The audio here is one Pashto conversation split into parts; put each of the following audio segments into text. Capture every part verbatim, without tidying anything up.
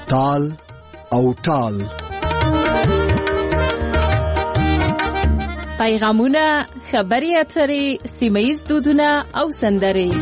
تال او ټال. پیغامونه، خبري اترې، سیمه‌ییز دودونه او سندرې.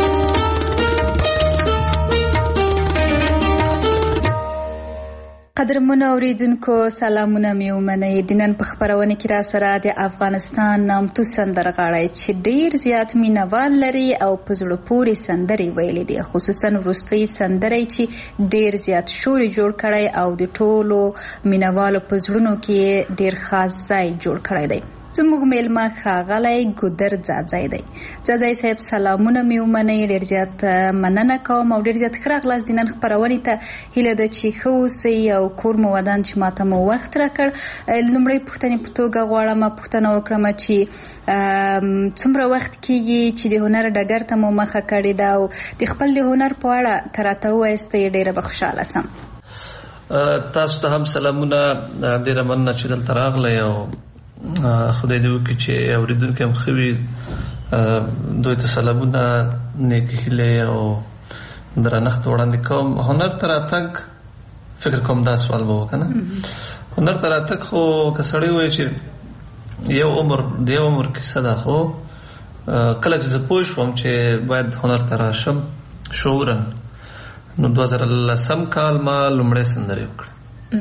قدرمنو اوریدونکو سلامونه مې ومنئ. د نن په خپرونه کې را سره د افغانستان نامتو سندرغاړی چې ډیر زیات مینوال لري او په زړه پورې سندرې ویلي دي، خصوصا وروستۍ سندرې چې ډیر زیات شور جوړ کړی او د ټولو مینوالو په زړونو کې ډیر خاص ځای جوړ کړی دی. زموږ میلمه ښاغلی ګودر ځاځی دی. ځاځی صاحب سلامونه مې ومنئ، ډېر زیات مننه کوم او ډېر زیات ښه راغلاست د نن خپرونې ته. هیله ده چې ښه اوسئ او کور مو ودان چې ماته مو وخت راکړ. لومړۍ پوښتنې په توګه غواړم پوښتنه وکړم چې څومره وخت کېږي چې د هنر ډګر ته مو مخه کړې ده او د خپل د هنر په اړه که راته ووایاستئ ډېره به خوشحاله سم. تاسو ته هم سلامونه، ډېره مننه چې دلته راغلی او خدای دې وکړي چې اوریدونکي هم ښه وي. دوی ته سلامونه، نیکې هیلې او درنښت وړاندې کوم. هنر ته راتګ فکر کوم دا سوال به وکړه، هنر ته راتګ خو که سړی وایي چې یو عمر د یو عمر کیسه ده، خو کله چې زه پوه شوم چې باید هنر ته راشم شعورا، نو دوه زره لسم کال ما لومړی سندرې وکړې.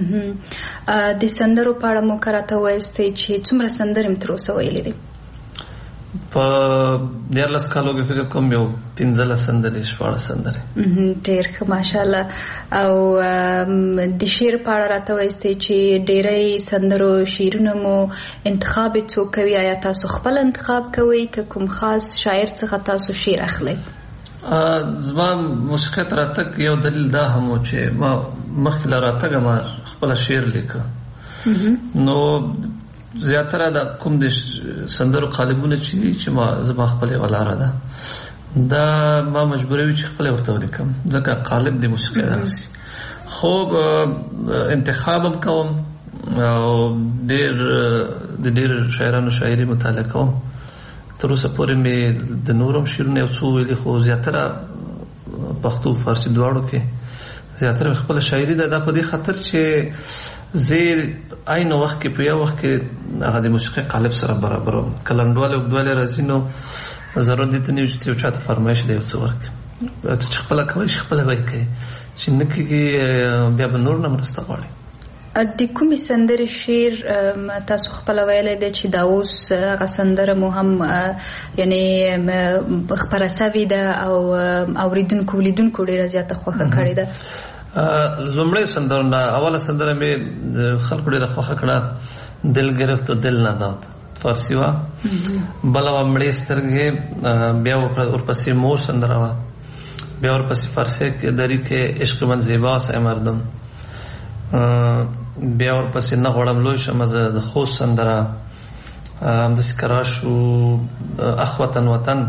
د سندرو په اړه مو که راته ووایاستئ چې څومره سندرې مې تر اوسه ویلې دي؟ په دیارلس کالو کې فکر کوم یو پنځلس سندرې، شپاړس سندرې. ډېر ښه ماشاءالله. او د شعر په اړه راته ووایاستئ چې ډېری سندرو شعرونه مو انتخاب یې څوک کوي؟ آیا تاسو خپل انتخاب کوئ که کوم خاص شاعر څخه تاسو شعر اخلئ؟ زما موسیقۍ ته راتګ یو دلیل دا هم و چې ما مخکې له راتګه ما خپله شعر لیکه، نو زیاتره د کوم د سندرو قالبونه چې ما زما خپل یوه لاره ده، دا ما مجبوروي چې خپله ورته ولیکم، ځکه قالب د موسیقۍ داسې. خو انتخاب هم کوم او ډېر د ډېر شاعرانو شاعري مطالعه کوم. تر اوسه پورې مې د نورم شعرونه یو څو ویلي، خو زیاتره پښتو فارسي دواړو کې زیاتره خپله شاعري ده. دا په دې خاطر چې زه عین وخت کې په یو وخت کې هغه د موسیقۍ قالب سره برابروم. که لنډوالی اوږدوالی راځي نو ضرورت دې ته نه وي چې یو چا ته فرمایش دی یو څه ورکړي، چې خپله کوئ چې خپله به یې کوي، چې نه کېږي بیا به نور نه مرسته غواړي. د کومې سندرې شعر تاسو خپله ویلی دی چې دا اوس هغه سندره مو هم یعنی خپره سوې ده او اوریدونکو لیدونکو ډېره زیاته خوښه کړې ده؟ لومړی سندرونه، اوله سندره مې خلکو ډېره خوښه کړه، دل گرفت و دل نداد، فارسي وه. بله وه مړې سترګې، بیا ورپسې مور سندره وه، بیا ورپسې فارسي کې دری کې عشق من زیباست ای مردم، بیا ورپسې نه غواړم لوی شم زه د خوست سندره، همداسې کرا شو اخ وطن وطن،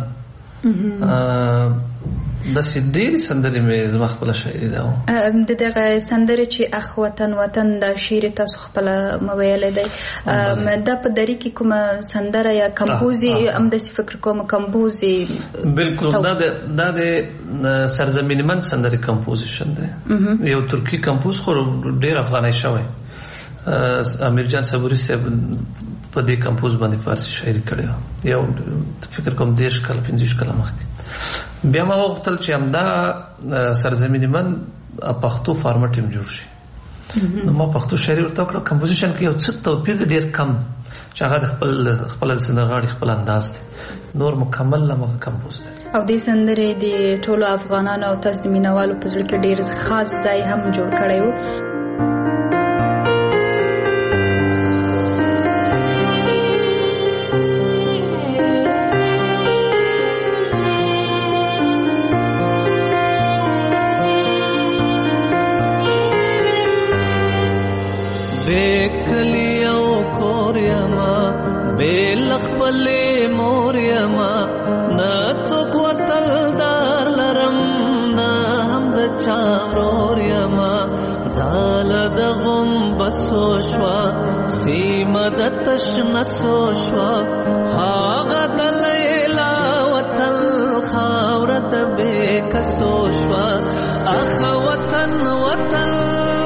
داسې ډېرې سندرې مې زما خپله شاعري ده. د دغه سندرې چې اخ وطن وطن دا شعر تاسو خپله ویلی دی، دا په دري کې کومه سندره یا کمپوز یې همداسې فکر کوم کمپوز یې؟ بلکل، دا د سرزمین من سندرې کمپوزیشن دی، یو ترکی کمپوز، خو ډېر افغانۍ شوی. امیر جان صبوري صاحب په دې کمپوز باندې فارسي شاعري کړې وه، یو فکر کوم دېرش کاله پنځویشت کاله مخکې. بیا ما وغوښتل چې همدا سرزمین من پښتو فارمټ هم جوړ شي، نو ما پښتو شاعري ورته وکړه. کمپوزیشن کې یو څه توپیر دی ډېر کم، چې هغه د خپل خپله د سندرغاړي خپل انداز دی، نور مکمل همغه کمپوز دی. او دې سندرې د ټولو افغانانو او تاسو د مینوالو په زړه کې ډېر خاص ځای هم جوړ کړی و. بیکلی او کور یما بیلخ پلی مور یما نا څوک وتلدار لرم نا هم د چا ورور یما ځال د غم بسو شوا سیمه د تشنسو شوا هاغه د لیلا وتل خاوره د بیکسو شوا اخ وطن وطن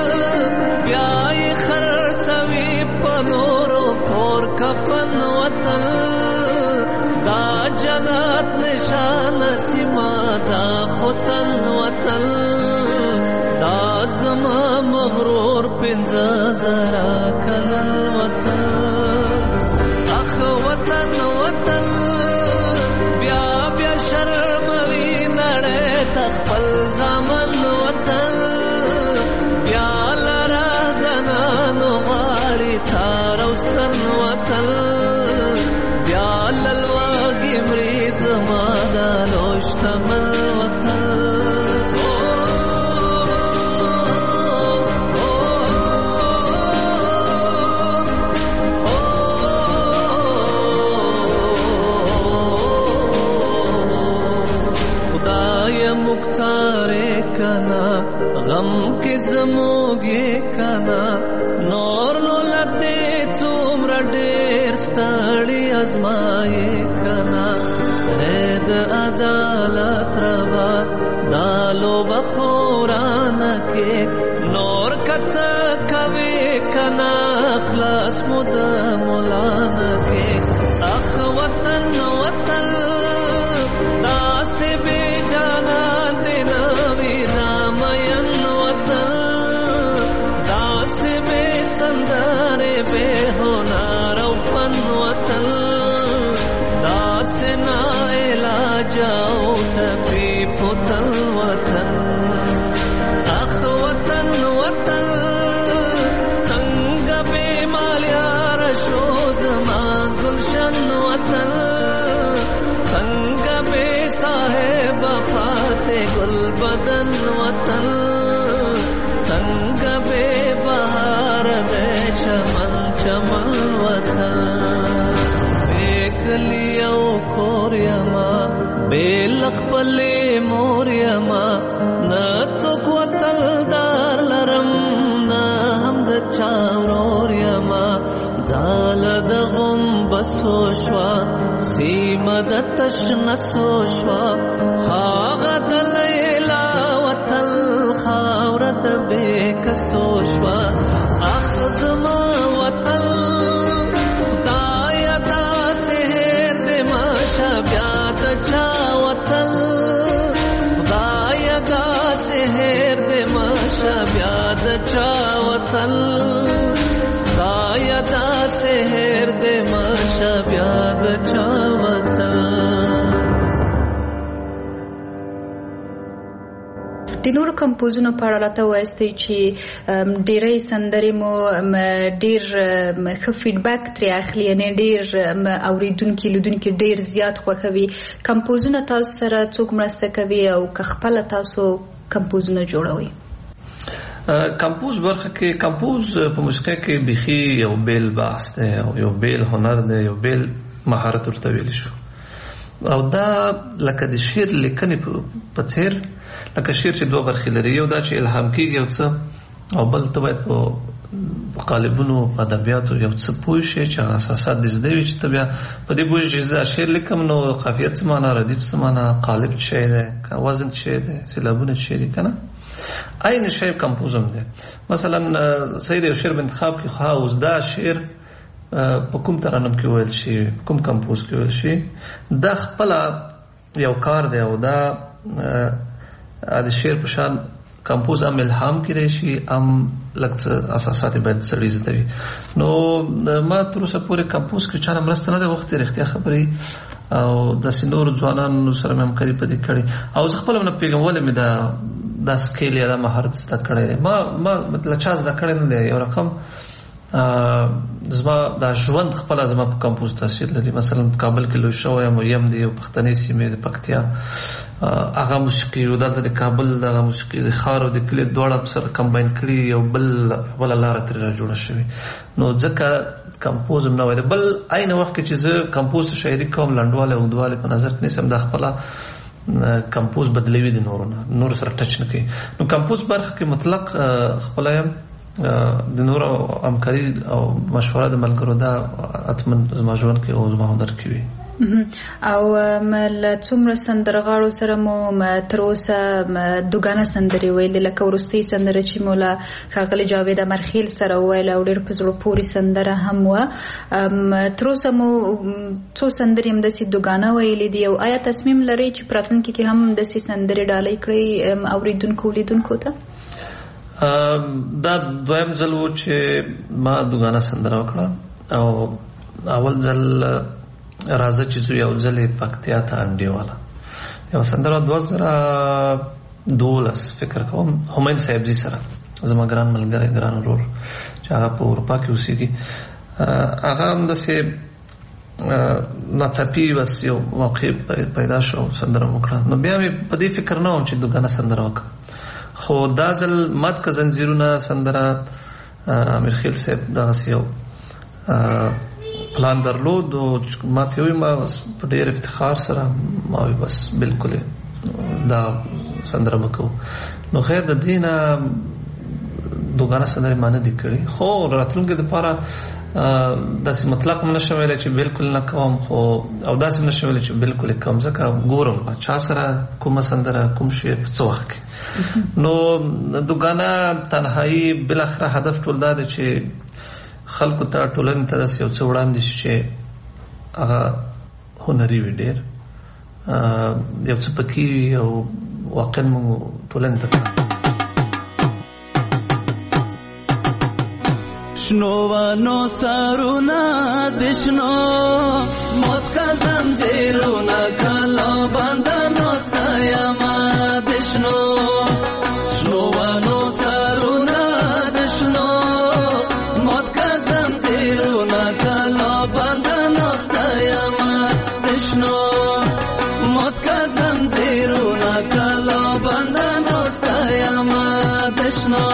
نورو کور کفن وطن دا جنت نشان سیما دا خوتن وطن دا زما مغرور پنځه زرا کلن وطن اخ وطن وطن بیا بیا شرموي نړۍ تخپل زامن وطن بیا لرا زنانو غاړي تار اوستن وطن بیا للواږي مري زما دا لوشتمن وطن مختارے کنا غم کے زموگے کنا نور نو لتے څومره ډېر ستړي ازمائے کنا رید عدالت روا دالو بخوران کے نور کت کوي کنا خلاص مد مولان کے اخ وطن وطن داس بے جانا سندارے بے ہونار فن وطن داس نا علاج ٹپی پتن وطن اخ وطن وطن سنگ بے مالیار شوز ماں گلشن وطن سنگ بے صاحب فاتح گل بدن وطن سنگ بے بہار دے چمن چمن وطن بیک لیو کوریا بیلخ پلے موریا نا څوک وطن دار لرم نا هم د چاوروریا زال د غم بسو شوا سیمه د تشنسو شوا هاغه د لیلا وطن خاورت بے کسو شوا اخ زما وطن خدایا دا سحر دے ماشا بیاد چا وطن خدایا دا سحر دے ماشا بیاد چا وطن خدایا دا سحر دے ماشا بیاد چا وطن. د نورو کمپوزونو په اړه راته وایستئ چې ډېری سندرې مو ډېر ښه فیډبیک ترې اخلي، یعنې ډېر اورېدونکي لیدونکي ډېر زیات خوښوي. کمپوزونه تاسو سره څوک مرسته کوي او که خپله تاسو کمپوزونه جوړوئ؟ کمپوز برخه کې کمپوز په موسیقۍ کې بیخي یو بیل بحث دی او یو بیل هنر دی، یو بیل مهارت ورته ویلی شو. او دا لکه د شعر لیکنې په څېر، لکه شعر چې دوه برخې لري، یو دا چې الهام کېږي یو څه، او بل ته باید په قالبونو په ادبیاتو یو څه پوه شي چې هغه اساسات دې زده وي، چې ته بیا په دې پوه شي چې زه شعر لیکم نو قافیه څه معنا، ردیف څه معنا، قالب څه شی دی، وزن څه شی دی، سیلابونه څه شی دي، که نه؟ عین شی کمپوز هم دی. مثلا صحیح د یو شعر په انتخاب کې خو اوس دا شعر په کوم ترانم کې ویل شي، کوم کمپوز کې ویل شي، دا خپله یو کار دی. او دا د شعر په شان کمپوز هم الهام کېدی شي، هم لږ څه اساسات باید سړی زده وي. نو ما تر اوسه پورې کمپوز کې چا نه مرسته نه ده وختې، رښتیا خبرې، او داسې نورو ځوانانو سره مې همکاري په دې کړې، او زه خپله هم نه پوهېږم ولې مې دا دا سکیل یا دا مهارت زده کړی دی. ما ما له چا زده کړی نه دی. یو رقم زما دا ژوند خپله زما په کمپوز تاثیر لري. مثلا په کابل کې لوی شوی یم، یم د یو پښتنې سیمې د پکتیا هغه موسیقي، او دلته د کابل دغه موسیقي د ښار او د کلي دواړه سره کمباین کړي، یو بل بله لاره ترې را جوړه شوې. نو ځکه کمپوز هم نه وی. بل عین وخت کې چې زه کمپوز ته شاعري کوم، لنډوالی اوږدوالی په نظر کې نیسم، دا خپله کمپوز بدلوي د نورو نه، نورو سره ټچ نه کوي. نو کمپوز برخه کې مطلق خپله یم، د نور همکاري او مشوره د ملګرو دا اتمن زما ژوند کې او زما هنر کې وي. او مل څومره سندرغاړو سره مو تر اوسه دوګانه سندرې ویلې لکه وروستۍ سندره چې مولا ښاغلي جاوید امرخیل سره وویل او ډېر په زړه پورې سندره هم وه. تر اوسه مو څو سندرې همداسې دوګانه ویلې دي او آیا تصمیم لرئ چې په راتلونکي کې هم همداسې سندرې ډالۍ کړئ اورېدونکو لیدونکو ته؟ دا دویم ځل و چې ما دوګانه سندره وکړه او اول ځل راځه چې زه یو ځل پکتیا ته انډیواله یو سندره دوه زره دولس فکر کوم همایون صاحبزي سره زما ګران ملګری ګران ورور چې هغه په اروپا کې اوسېږي هغه همداسې ناڅاپي بس یو موقع پیدا شو سندره وکړه نو بیا مې په دې فکر نه وم چې دوګانه سندره وکړم خو دا ځل مات که زنځیرونه سندره امیر خیل صاحب دغسې یو پلان درلود او ما ته ویل ما په ډېر افتخار سره ما وی بس بالکل دا سندره وکړو نو خیر د دې نه دوګانه سندرې ما نه دي کړې خو راتلونکي دپاره داسې مطلق هم نشم ویلی چې بالکل نه کوم خو او داسې هم نشم ویلی چې بالکل یې کوم ځکه ګورم چا سره کومه سندره کوم شی په څه وخت کې نو دوګانه تنهایي بالاخره هدف ټول دا دی چې خلکو ته ټولنې ته داسې یو څه وړاندې شي چې هغه هنري وي ډېر یو څه پکې وي او واقعا موږ ټولنې ته شنو ونو سرونه د شنو موت کا زنجیرونه کلا بندنو ستایما د شنو شنو ونو سرونه د شنو موت کا زنجیرونه کلا بندنو ستایما د شنو موت کا زنجیرونه کلا بندنو ستایما د شنو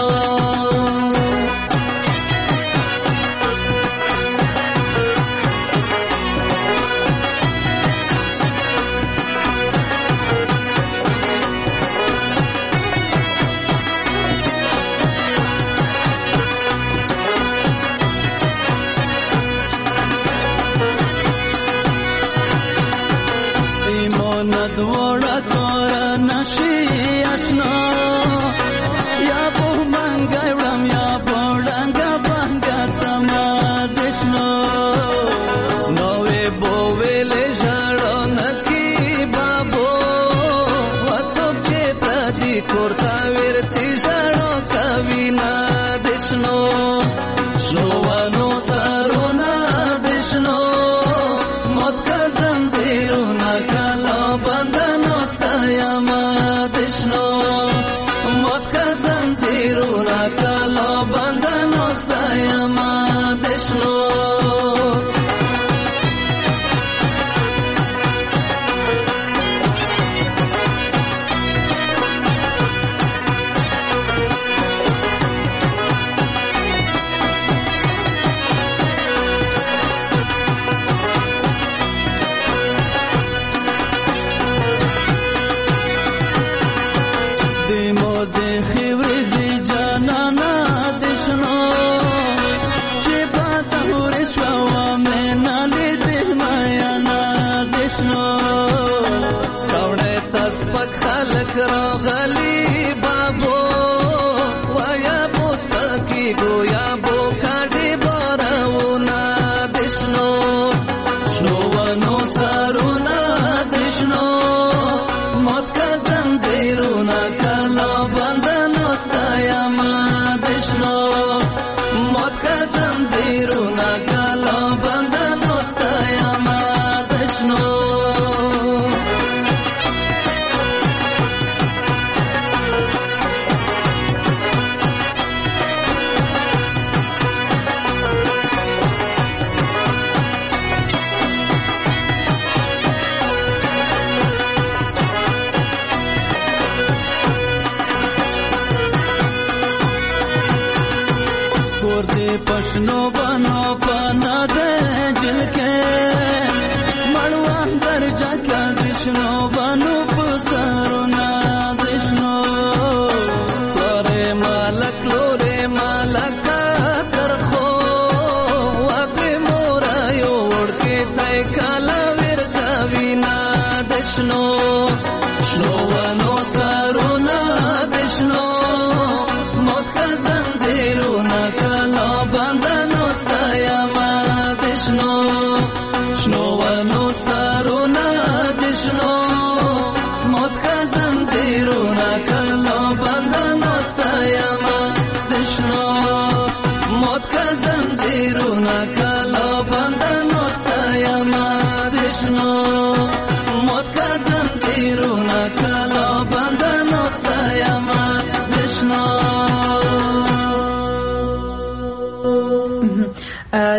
Malak lore malak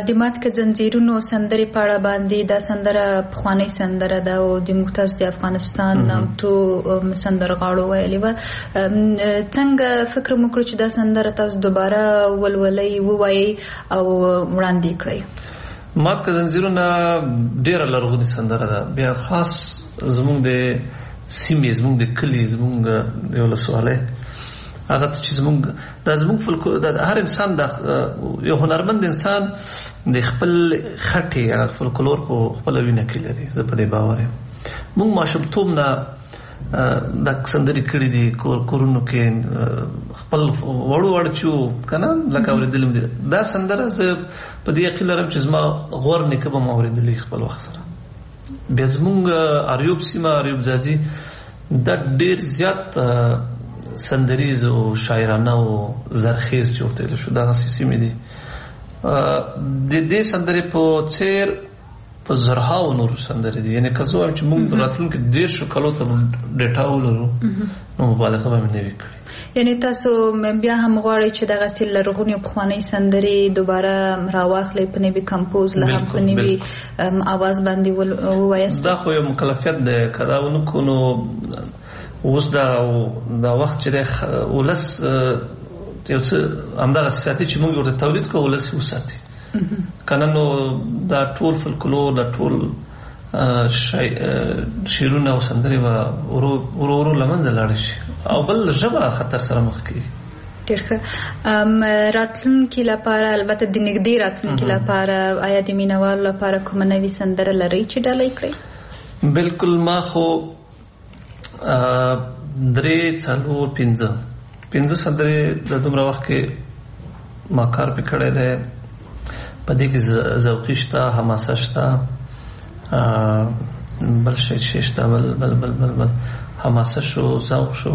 د مات که زنځیرونو سندرې په اړه باندې دا سندره پخوانۍ سندره ده او د موږ تاسو د افغانستان نامتو سندرغاړو ویلې وه. څنګه فکر مو کړو چې دا سندره تاسو دوباره ولولئ ووایئ او وړاندې کړئ؟ مات که زنځیرونه ډېره لرغونې سندره ده، بیا خاص زموږ د سیمې، زموږ د کلي، زموږ د ولسوالۍ هغه چې زموږ دا زموږ فلکلور د هر انسان د یو هنرمند انسان د خپل خټې هغه فلکلور په خپل وینه کې لري. زه په دې باور یم. موږ ماشومتوب نه دا سندرې کړې دي کورونو کې، خپل وړو وړ چې کنه لکه اورېدلم دي دا سندره. زه په دې یقین لرم چې زما غور نیکه به ما اورېدلې خپل وخت سره. بیا زموږ اریوب سیمه، اریوب ځاځي دا ډېر زیات سندریز او شاعرانه او زرخیز چې ورته ویل شو دغه سیمې دي. د دې سندرې په څېر په زرهاو نور سندرې دي. یعنې که زه وایم چې موږ راتلونکي دېرشو کالو ته ډیټا ولرو نو مبالغه به مې نه وي کړې. یعنې تاسو بیا هم غواړئ چې دغسې لرغونې پخوانۍ سندرې دوباره راواخلئ، په نوي کمپوز له هم په نوي اواز باندې ووایاست؟ دا خو یو مکلفیت دی. که دا ونه کړو نو اوس دا دا وخت چې دی ولس یو څه همدغه ساتي چې موږ ورته تولید کوو، ولس یې وساتي که نه نو دا ټول فلکلور، دا ټول شعرونه او سندرې به ورو ورو له منځه لاړې شي او بل ژبه خطر سره مخ کېږي. ډېر ښه. راتلونکي لپاره، البته د نږدې راتلونکي لپاره، آیا د مینوالو لپاره کومه نوې سندره لرئ چې ډالۍ کړئ؟ بالکل. ما خو درې څلور پنځه پنځه سندرې د دومره وخت کې ما کار پې کړی دی. په دې کې ذوقي شته، حماسه شته، بل شی چې شته بل بل بل بل بل حماسه شو، ذوق شو،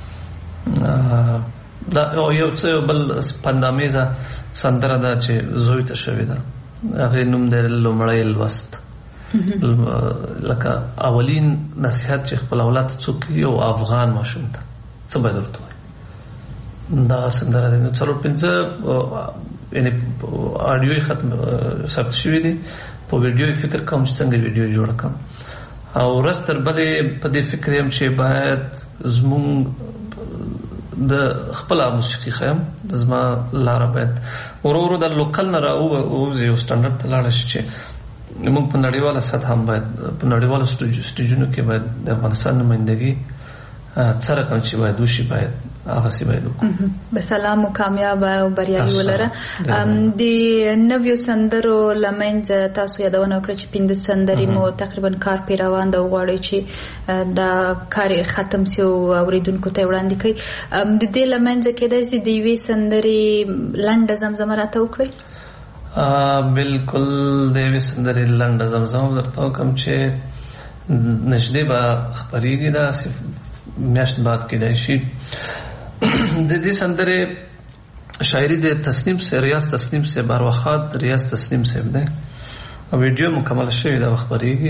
دا یو څه بل پندامیزه سندره ده چې زوی ته شوې ده. هغې نوم دی لومړی لوست. لکه اولین نصیحت چې خپل اولاد ته څوک یو افغان ماشوم ته څه باید ورته وایي، دا سندره ده. نو څلور پنځه یعنې آډیویې ختم ثبت شوي دي. په ویډیو فکر کوم چې څنګه ویډیو جوړه کړم او ورځ تر بلې په دې فکر یم چې باید زموږ د خپله موسیقي ښیم، د زما لاره باید ورو ورو د لوکل نه راووځي او سټنډرډ ته لاړه شي چې موږ په نړیواله سطح هم باید په نړیوالو سټیجونو کې باید د افغانستان نمایندګي څه رقم چې باید وشي باید هغسې باید وکړو. به سلام و کامیاب او بریالي ولره. د نویو سندرو له منځه تاسو یادونه وکړه چې پنځه سندرې مو تقریبا کار پې روان ده او غواړئ چې دا کار ختم سي او اورېدونکو ته یې وړاندې کړئ. د دې له منځه کېدای سي د یوې سندرې لنډه زمزمه راته وکړئ؟ بالکل. د یوې سندرې لنډه زمزمه درته وکړم چې نږدې به خپرېږي، داسې میاشت بعد کېدای شي. د دې سندرې شاعري د تسنیم سے ریاض تسنیم سے باروخات ریاض تسنیم سے دی او ویډیو مکمل شوی دا خبرېږي.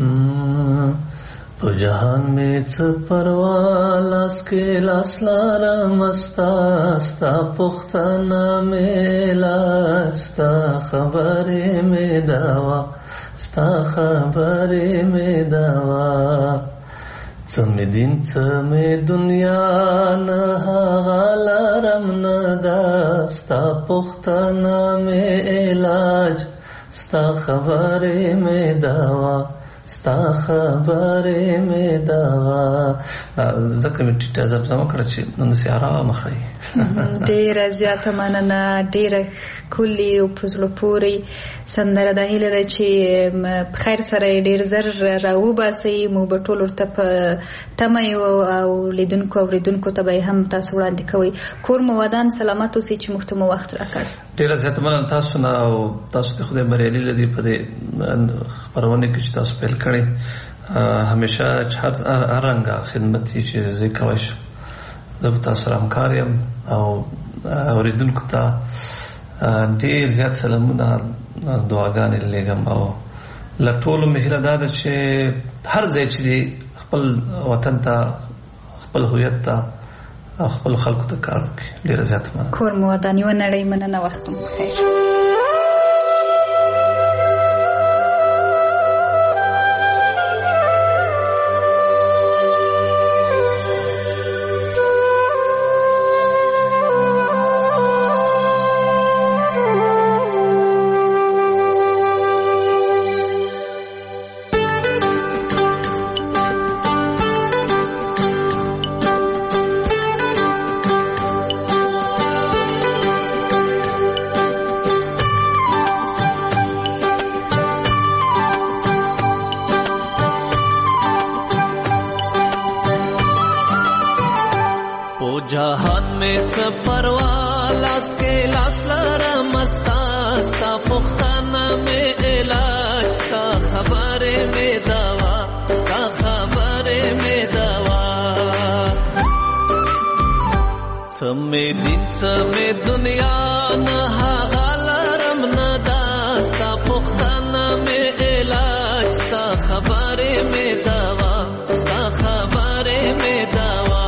په جهان میں څه پروا لاس کې لاس لارم ستا ستا پوښتنه مې لاستا خبرې مې دوا ستا خبرې مې دوا څه مې دین څه مې دنیا نه هغه لرم نه دا ستا پوښتنه مې علاج ستا خبرې مې دوا ستا خبرې مې دوا. ځکه مې ټیټه زمزمه کړه چې نن داسې ارامه ښایي. ډېره زیاته مننه. ډېره ښکلې او په زړه پورې سندره ده. هیله ده چې په خیر سره یې ډېر زر راوباسئ. موږ به ټول ورته په تمه یو او لیدونکو اورېدونکو ته به یې هم تاسو وړاندې کوئ. کور مو ودان سلامت اوسئ چې موږ ته مو وخت راکړ. ډېره زیاته مننه تاسو نه او تاسو ته خدای بریالي لري په دې خپرونې کې چې تاسو پیل کړئ. همیشه هر رنګه خدمت چې زه کولی شم زه به تاسو سره همکار یم او اورېدونکو ته ډېر زیات سلامونه دعاګانې لېږم او له ټولو مې هیله دا ده چې هر ځای چې دی خپل وطن ته خپل هویت ته او خپل خلکو ته کار وکړي. ډېره زیاته مننه. کور مو ودان. یوه نړۍ مننه. وخت مو بخیر. پو جهان میں څه پروا لاس کې لاس لرم ستا ستا پختانه مې علاج ستا خبرې مې دوا ستا خبرې مې دوا څه مې دین څه مې دنیا نه هغه لرم نه دا ستا پختانه مې علاج ستا خبرې مې دوا ستا خبرې مې دوا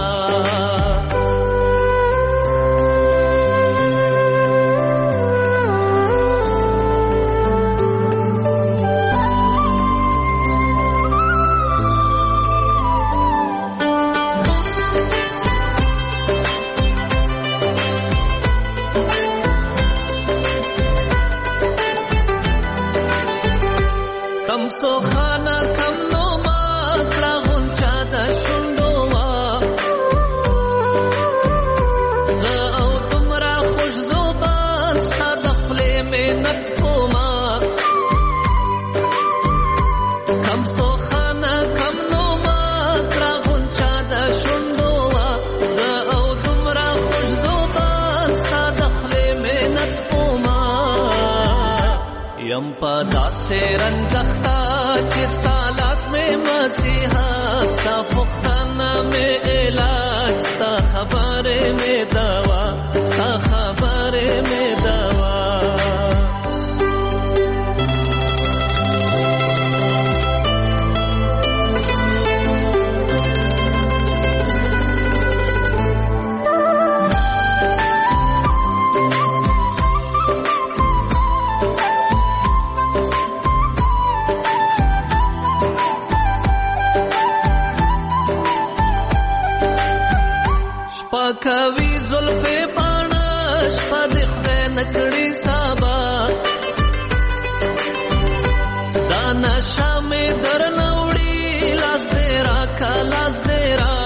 پدا سے رنجختا چستا لاس میں مسیحا ستا پختانہ میں علاج ستا خبرے میں دوا ستا خبرے میں دوا کوي زلفې باڼه شپه د خدای نکړي سابا دا نشه مې درنه وړي لاس دې راکه لاس دې را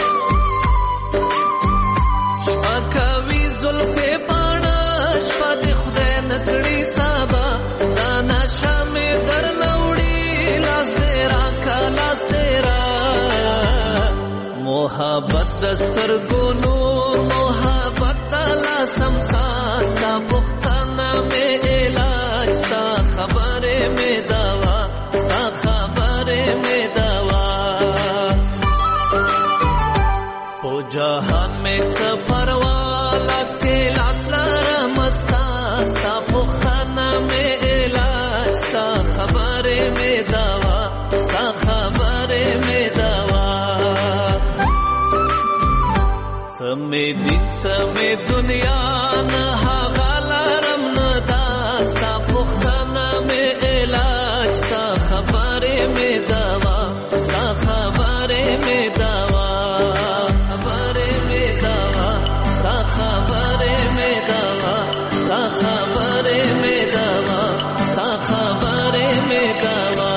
شپه کوي زلفې باڼه شپه د خدای نکړي سابا دا نشه مې درنه وړي لاس دې راکه لاس دې را محبت دستر گونو محبت دلا سمسا ستا پختانہ میں علاج ستا خبرے میں دوا ستا خبرے میں دوا پو جہان میں څه پروا لاس کے لاس لرم ستا ستا پختانہ میں علاج ستا خبرے میں دوا ستا خبرے میں دوا سمې دین سمې دنیا نه هغه لرم نه دا ستا پختانه مې علاج ستا خبرې مې دوا ستا خبرې مې دوا خبرې مې دوا ستا خبرې مې دوا ستا خبرې مې دوا ستا خبرې مې دوا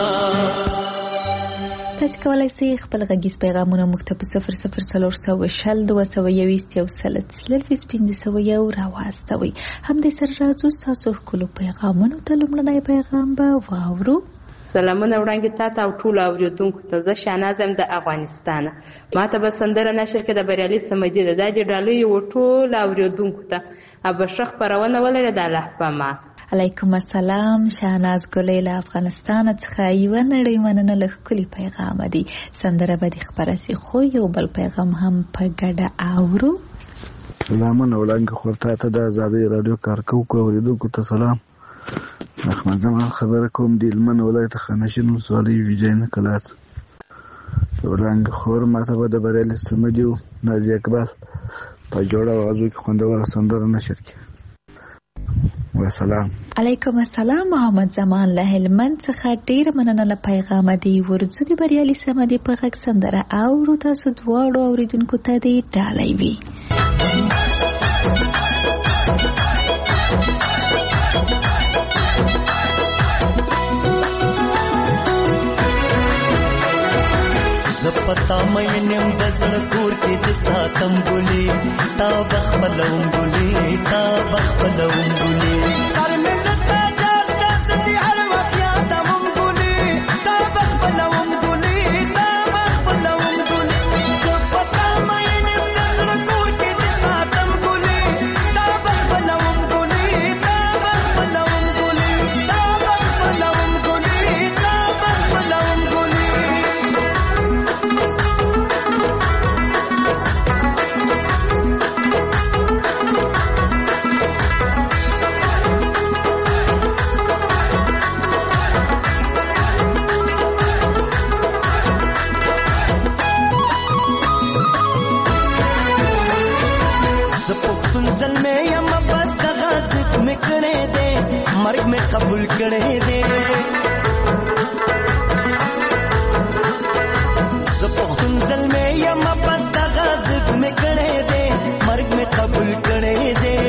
تاسو کولای شئ خپل غږیز پیغامونه موږ ته په صفر صفر څلور سوه شل دوه سوه یویشت یو سل څلوېښت پنځه سوه یو راواستوئ. همدې سره راځو ستاسو ښکلو پیغامونو ته. لومړنی پیغام به واورو. سلامونه وړاندې تا ته او ټولو اورېدونکو ته. زه شهناز یم د افغانستانه. ما ته به سندره نشر کې د بریالي صمدي ده. دا د ډالۍ و ټولو اورېدونکو ته به ښه خپرونه ولري د الله په امان. علیکم السلام. شهناز ګلې له افغانستان څخه یوه نړۍ مننه له ښکلي پیغامه دی. سندره به دې خپره سي خو یو بل پیغام هم په ګډه اورو. سلامونه وړاندې خور تا ته د ازادۍ راډیو کارکوونکو اورېدونکو ته سلام. احمد زمان خبره کوم د هلمند ولایت خانشین ولسوالۍ ویجاینه کلاس. وړاندې خور ما ته به د بریالي صمدي او نازي اقبال په جوړه اوازو کې خوندوره سندره نشر کړي. وسلام. علیکم السلام. محمد زمان له هلمند څخه ډیره مننه له پیغامه دی. ورځو د بریالي صمدي په غږ سندره اورو. تاسو دواړو اوریدونکو ته دې ډالۍ وي. پتا مې نیم د زړه کور کې د ساتم ګلې تا بخبلوم ګلې تا بخبلوم ګلې تر مې زتا چار ستاسو هر وخت یادوم ګلې تا بخبلوم ګلې تا بخبلوم ګلې پتا مې نیم د زلمه یم بس دغه ضد مې کړې دې مرګ مې قبول کړې دې زه پښتون زلمه یم بس دغه ضد مې کړې دې مرګ مې قبول کړې دې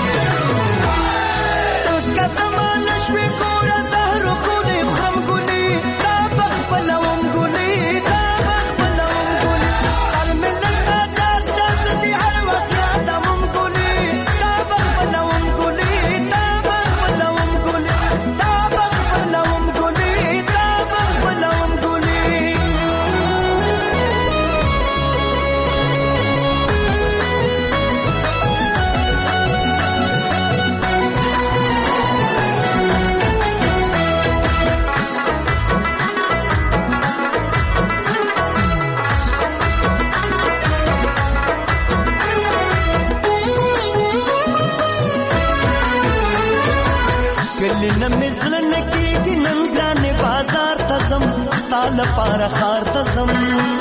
که زمانه شوې ګوره زهرو ګلې خورم ګلې دا بخپلوم ګلې دا بخپلوم ګلې هر ملت ته چار شخص دي هر وخت یادوم ګلې دا بخپلوم ګلې دا بخپلوم ګلې دا بخپلوم ګلې دا بخپلوم ګلې کلی نمی زلن کیگی نن گران بازار تزم ستال پار خار تزم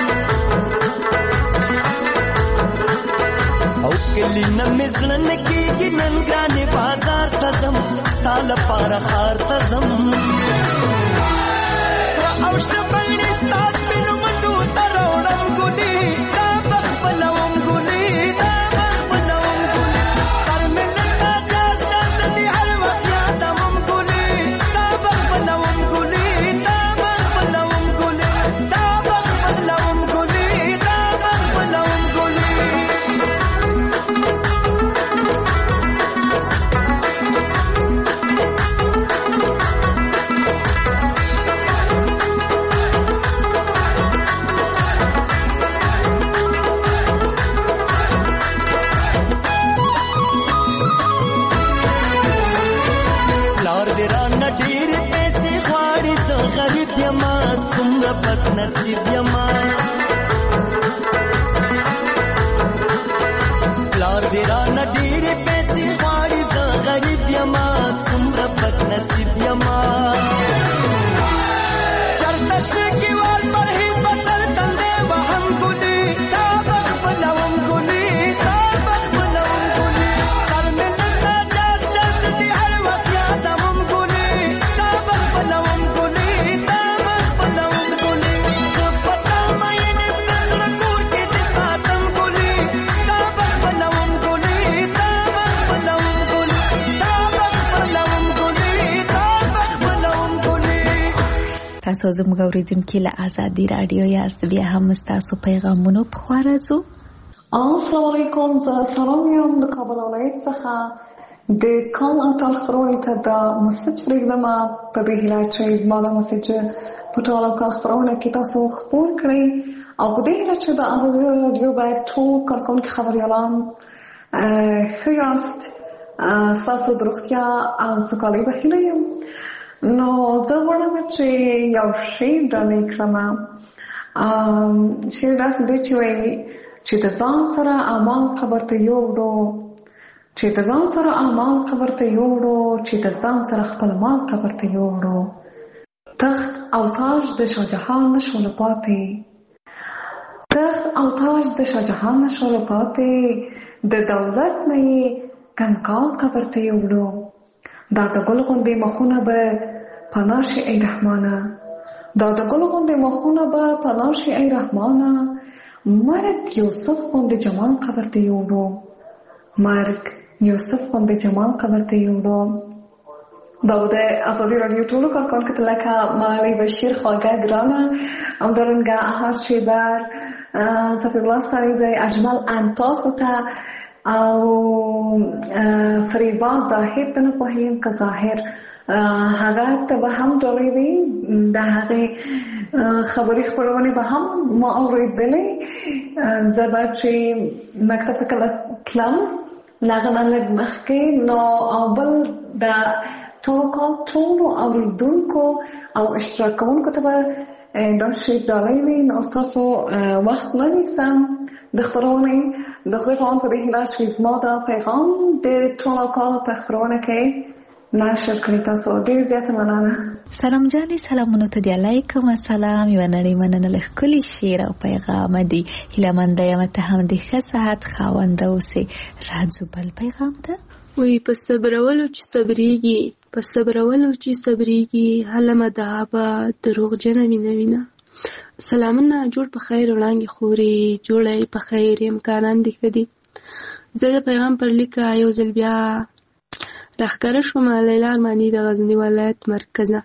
او کلی نمی زلن کیگی نن گران بازار تزم ستال پار خار تزم اوشت بین استاد بینو منو تروڑم گلی دا بخبلوم گلی دا بخبلوم گلی سر من نتا چار شخص دی هر وقت یادوم گلی دا بخبلوم گلی دا بخبلوم گلی دا بخبلوم گلی دا بخبلوم گلی ډېر پیسې غواړي زه غریب یما څومره بد نصیب یما پلار دې رانه ډېر پیسې غواړي زه غریب یما څومره بد نصیب یما چرته شګي وال پر هیڅ بسر تندې وهم ګلې دا بخبلوم ګلې دا بخبلوم ګلې سر مې نتا چار شخص دي هر وخت یادوم بخبلوم ګلې دا بخبلوم ګلې زه پتا مینه دل کور کې دې ساتم ګلې دا بخبلوم ګلې دا بخبلوم ګلې دا بخبلوم ګلې دا بخبلوم ګلې تاسو زموږ اوریدونکو له آزادي رادیو یاست بیا هم تاسو پیغامونه په خوا راځو السلام علیکم زه سلام یم د کابل ولایت څخه د کال اتل خبرونه ته د مسج پرېږدم په دې هیله چې زما د مسج په ټوله کال خبرونه کې تاسو خپور کړئ او په دې هیله چې د آزادي راډیو باید ټول کارکوونکي خبریالان ښه یاست ستاسو د روغتیا او سوکالۍ په هیله یم نو زه غواړم چې یو شعر ډالۍ کړم شعر داسې دی چې وایي چې د ځان سره اعمال قبر ته یوړو چې د ځان سره اعمال قبر ته یوړو چې د ځان سره خپل مال قبر ته یوړو تخت او تاج د شاهجهان نشول پاتې تخت او تاج د شاهجهان نشول پاتې د دولت نه یې کنکال قبر ته یوړو دا د ګل غوندې مخونه به پناه شي ای رحمانه دا د ګل غوندې مخونه به پناه شي ای رحمانه مرګ یوسف غوندې جمال قبر ته یوړو مرګ یوسف غوندې جمال قبر ته یوړو دا د آزادي رادیو ټولو کارکوونکو ته لکه ملالۍ بشیر خواږه ګرانه همدارنګه احمد شیبر صفی الله سریزی اجمل انتاسو ته او فریبا زاهد ته نه پوهیم که ظاهر هغه ته به هم ډالۍ وي د هغې خبري خپرونې به هم ما اورېدلې زه به چې مکتب ته کله تلم له هغه نه لږ مخکې نو او بل د ټولو کال ټولو اورېدونکو او اشتراک کوونکو ته به دا شی ډالۍ وي نو ستاسو وخت نه نیسم د خپرونې د خدای په امان په دې هیله چې زما دا پیغام د ټولو کال په خپرونه کې نشر کړي تاسو ډېر زیاته مننه سلام جانې، سلامونو ته دی علیکم السلام. یو نړۍ مننه له ښکلي شعر او پیغام دی. هیله منده یم ته هم د ښه صحت خاونده اوسې. راځو بل پیغام ته. وی په صبرولو چې صبرېږي، په صبرولو چې صبرېږي، هلمه دا به دروغجنه وینه وینه. سلامونه، جوړ په خیر وړانګې خورې، جوړی په خیر امکانان دي ښه دي. زه د پیغام پر لیکه یو ځل بیا راښکاره شومه لیلا ارماني د غزني ولایت مرکزه.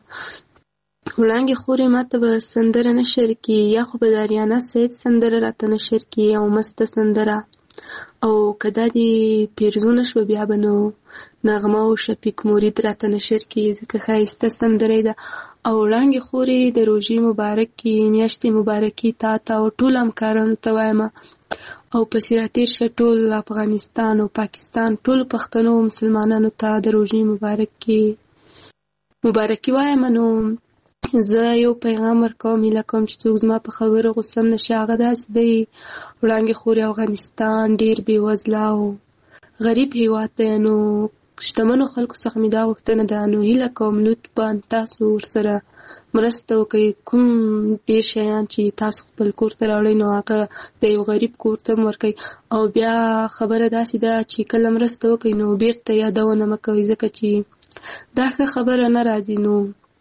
وړانګې خورې ماته به سندره نشر کي، یا خو به د اریانا سید سندره راته نشر کي او مسته سندره، او که دا دې پیرزونه شوه بیا به نو نغمه او شفیق مرید راته نشر کي، ځکه ښایسته سندره ده. او وړانګې خورې د روژې مبارکې میاشتې مبارکې تا ته او ټول همکارانو ته وایم، او پسې راتېر شه ټول افغانستان او پاکستان ټولو پښتنو او مسلمانانو ته د روژې مبارکې مبارکي وایم. نو زه یو پیغام ورکوم، هیله کوم چې څوک زما په خبرو غوسه نشي. هغه داسې دی، وړانګې خورې افغانستان ډېر بېوزله او غریب هېواد دی. نو شتمنو خلکو څخه مې دا غوښتنه ده، نو هیله کوم لطفا تاسو ورسره مرسته وکړئ. کوم ډېر شیان چې تاسو خپل کور ته راوړئ نو هغه د یو غریب کور ته هم ورکړئ. او بیا خبره داسې ده چې کله مرسته وکړئ نو بیرته یادونه مه کوئ، ځکه چې دا ښه خبره نه راځي. نو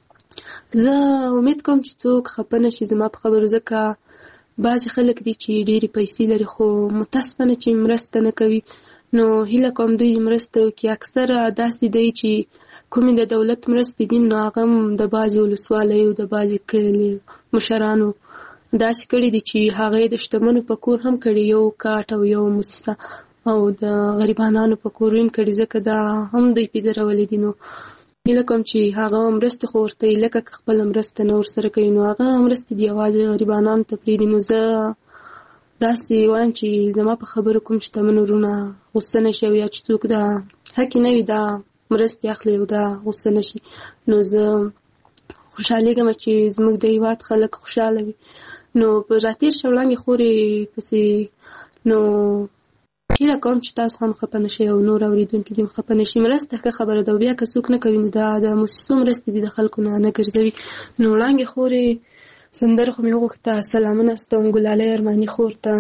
زه امید کوم چې څوک خفه نه شي زما په خبرو، ځکه بعضې خلک دي چې ډېرې پیسې لري خو متاسفانه چې مرسته نه کوي. نو هیله کوم دوی مرسته وکړي. اکثره داسې دی چې کومې د دولت مرستې دي نو هغه هم د بعضې ولسوالیو د بعضې کلي مشرانو داسې کړي دي چې هغه یې د شتمنو په کور هم کړي، یو کاټ او یو موسسه، او د غریبانانو په کور هم کړي، ځکه دا هم دوی پیدرولي دي. نو هیله کوم چې هغه مرستې خو ورته یې لکه که خپله مرسته نه ورسره کوي نو هغه مرستې دي یوازې غریبانانو ته پرېږدي. نو زه داسې وایم چې زما په خبرو کوم شتمن وروڼه غوسه نه شي، او یا چې څوک دا حقې نه وي دا مرستې اخلي او دا غوسه نه شي. نو زه خوشحالېږم چې زموږ د هېواد خلک خوشحاله وي. نو په راتېر شه وړانګې خورې پسې نو هیله کوم چې تاسو هم خفه نه شئ او نور اورېدونکي دې هم خفه نه شي. مرسته ښه خبره ده، او بیا که څوک نه کوي نو دا د موسسو مرستې دي، د خلکو نه نه ګرځوي. نو وړانګې خورې سندره خو مې وغوښته، سلامونه ستوم ګلالۍ ارماني خور ته،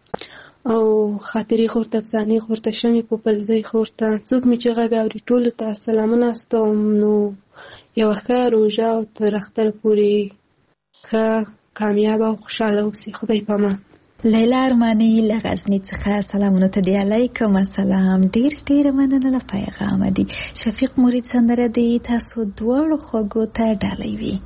او خاطرې خور ته، افسانې خور ته، شمې پوپلزۍ خور ته، څوک مې چې غږ اوري ټولو ته سلامونه ستوم. نو یوه ښه روژه او تر اختره پورې ښه کامیابه او خوشحاله اوسئ. خدای پامان. لیلا ارماني له غزني څخه سلامونه ته دی علیکم السلام. ډېر ډېر مننه له پیغامه دی. شفیق مرید سندره دی تاسو دواړو خوږو ته ډالۍ وي.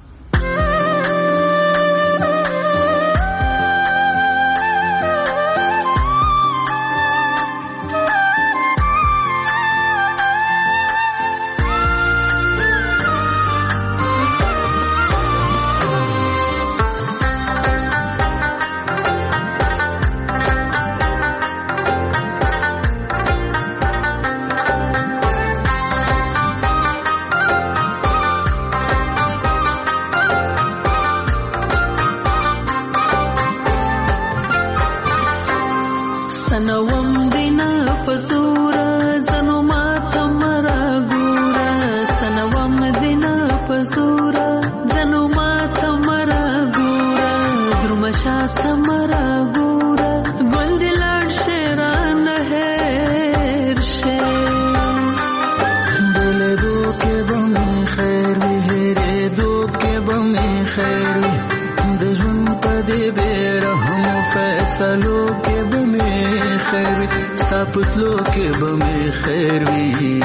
پتلو کې به مې خیر وي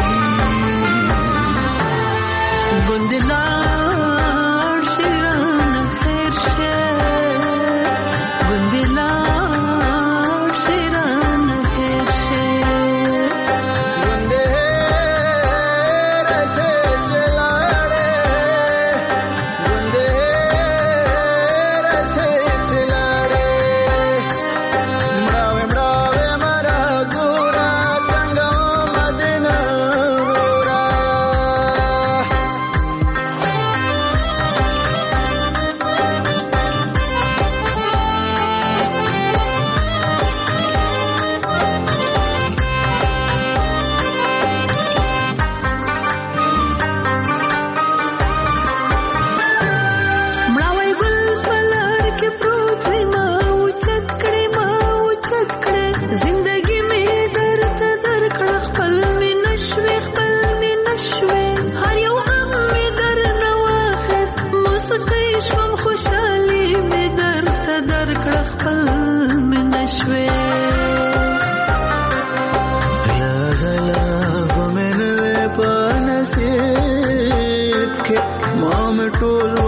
ګوندلار شیران خیر شه ګوندلار شیران خیر شه ګوندې راسه چلاړې ګوندې راسه چلاړې مړاوې مړاوې مرا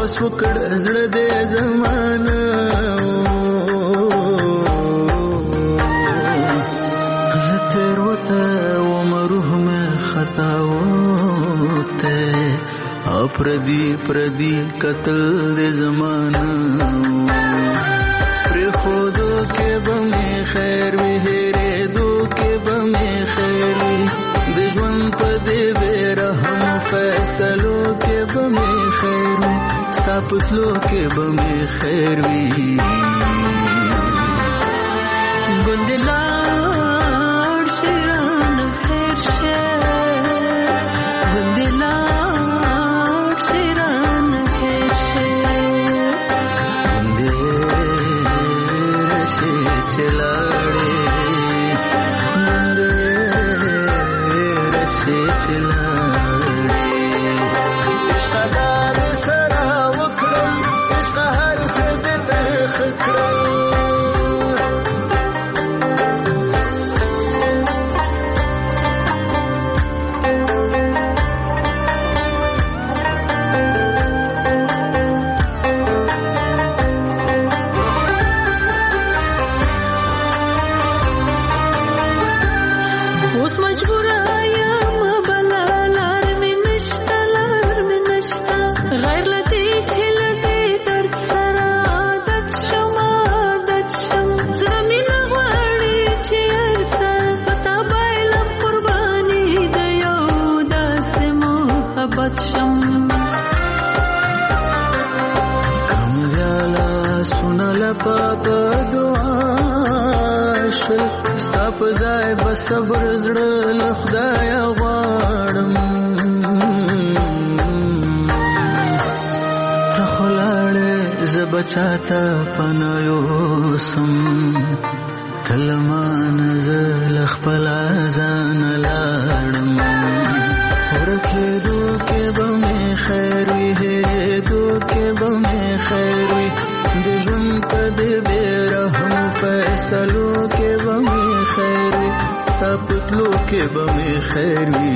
تپوس وکړ زړه دې زمانه زه تېروته وم روح مې خطا وته او پردي پردي قتل دې زمانه پرېښودو کې به مې خیر وي هېرېدو کې به مې خیر وي د ژوند په دې بې رحمو فیصلو کې به مې خیر وي ستا په تلو کې به مې خیر وي ګوندې لاړ شي رانه هېر شي ګوندې لاړ شي رانه هېر شي ګوندې راشي چې لاړې فزای بس صبر زړه له خدایا غواړم ته خو لاړې زه بچاته پناه یوسم ته له مانه زه له خپله ځانه لاړم ورکېدو کې به مې خیر وي هېرېدو کې به مې خیر وي د ژوند په دې بې رحمو فیصلو کې به مې خیر وي ستا په تلو کې به مې خیر وي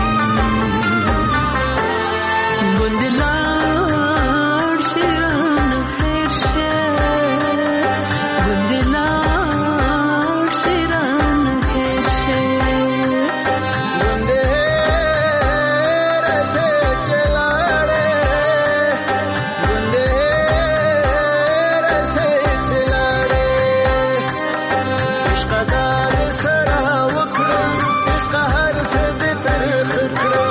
ګوندې لاړ شي رانه هېر شي ګوندې لاړ شي رانه هېر شي ګوندې راشي چې لاړې ګوندې راشي چې لاړې عشقه دا دې سره وکړه عشقه هر څه دې ترخ کړه.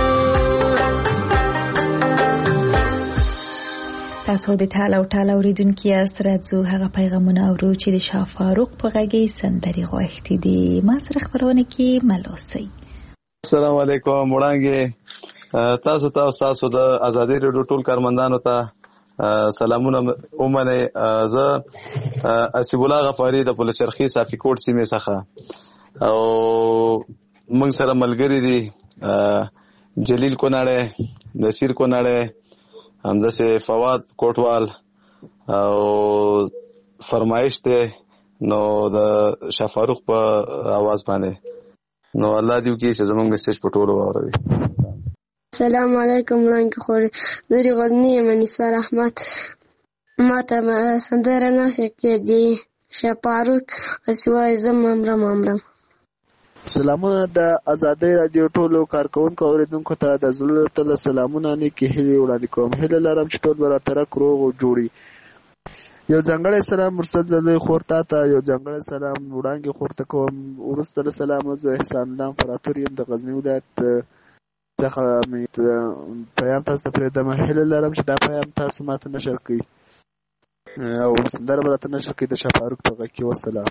تاسو د ټال او ټال اوریدونکو یاست راځو هغه پیغامونه اورو چې د شاه فاروق په غږی سندري غوښتي دي ما سره خبرونه کې ملوسي. السلام علیکم وړاندې تاسو ته تاسو د ازادي رادیو ټول کارمندانو ته سلامونه اومنه زه اسیب الله غفاری د پولچرخي صافي کوټ سیمه څخه او موږ سره ملګری دي جلیل کوناړه نصیر کوناړه همزه سے فواد کوټوال او فرمایش ته نو د شاه فاروق په आवाज باندې نو الله دې وکړي چې زموږ میسج په ټولو واوري. السلام علیکم وړاندې خوري زری غزنی منیسا رحمت ماته سندره نشه کې دی شاه فاروق اسوای زم امرم امرم. سلامونه د ازادي رادیو ټولو کارکونکو اوریدونکو ته د زړه تل سلامونه نیکی هلي وړاندې کوم. هله لرم چې ټول براتره کروغ او جوړي. یو ځنګړی سلام مرسد زلوی خورتا ته یو ځنګړی سلام وړاندې خورته کوم. ورسته سلام زه احسان الله امپراتور یم د غزنی ولایت څخه مې پیغام تاسو ته پرېږدم. هله لرم چې دا پیغام تاسو ماته نشر کړئ او سندره به راته نشر کړئ د شاه فاروق په غږ کې. والسلام.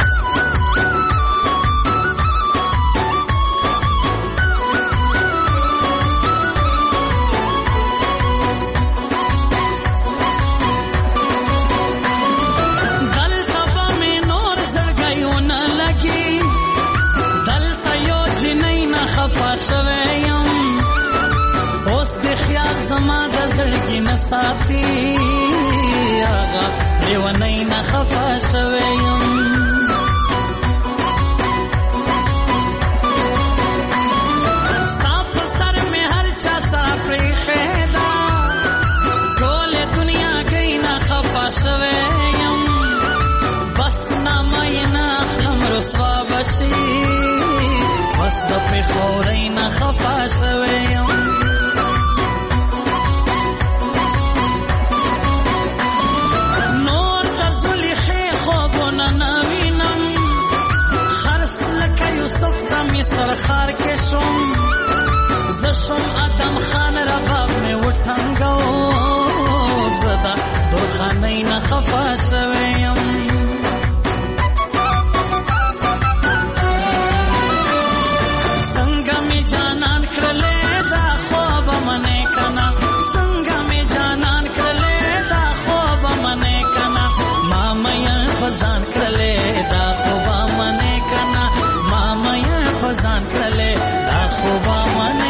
साथी आगा लेवनई न खफा शवेयम साफ सर में हर चा सा प्रेखेदा रोले بشي بس د پېښورۍ نه خفه شوی یم نور د زلیخې خوبونه نه وینم خرس لکه یوسف د مصر ښار کې شوم زه شوم ادم خان رباب مې وټنګو زه د درخانۍ نه خفه شوی یم څنګه مې جانان کړلې دا خوب منې کنه څنګه مې جانان کړلې دا خوب منې کنه ما مې فزان کړلې دا خوب منې کنه ما مې فزان کړلې دا خوب منې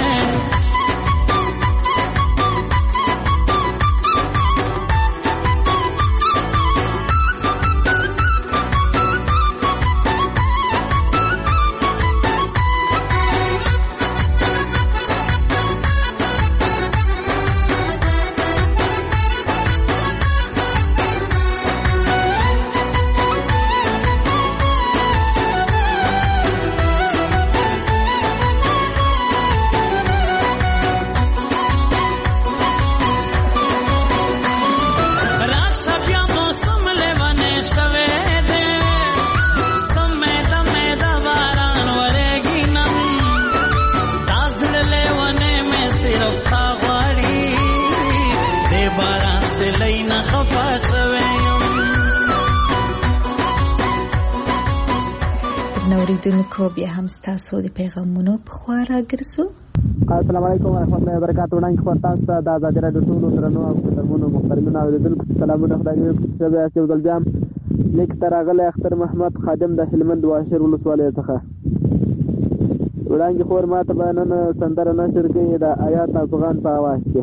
اوریدونکو بیا هم ستاسو د پیغامونو په خوا راګرځو. السلام علیکم ورحمۃ اللہ وبرکاتہ. وړاندې خبر تاسو ته د آزادۍ راډیو ټولو درنو او محترمو محترمینو اوریدونکو سلامونه. خدای دې وکړي چې یو ځل بیا لیک ته راغلی اختر محمد خادم د هلمند واشر ولسوالۍ څخه. وړاندې خبر ماته به نن سندره نشر کوي د آیات افغان په اواز کې.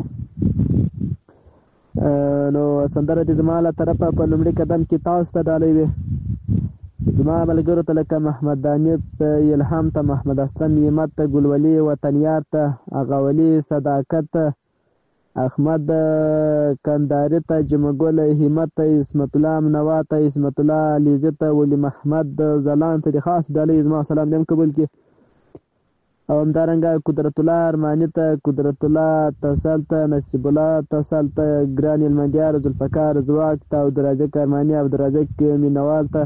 نو سندره دې زما له طرفه په لومړي قدم کې تاسو ته ډالۍ وي. زما ملګرو ته لکه محمد دانیب ته، الهام ته، محمد حسن یمت ته، ګلولي وطنیار ته، اغاولي صداقت ته، احمد کنداري ته، جمګل همت ته، اسمت الله منوا ته، اسمت الله علیزه ته، ولی محمد زلان ته خاص ډالۍ زما سلام دې قبول کړي. او همدارنګه قدرت الله ارماني ته، قدرت الله تصل ته، نصیب الله تصل ته، ګران المندیار ذوالفقار زواک ته، او درازک ارماني او درازک مینوال ته،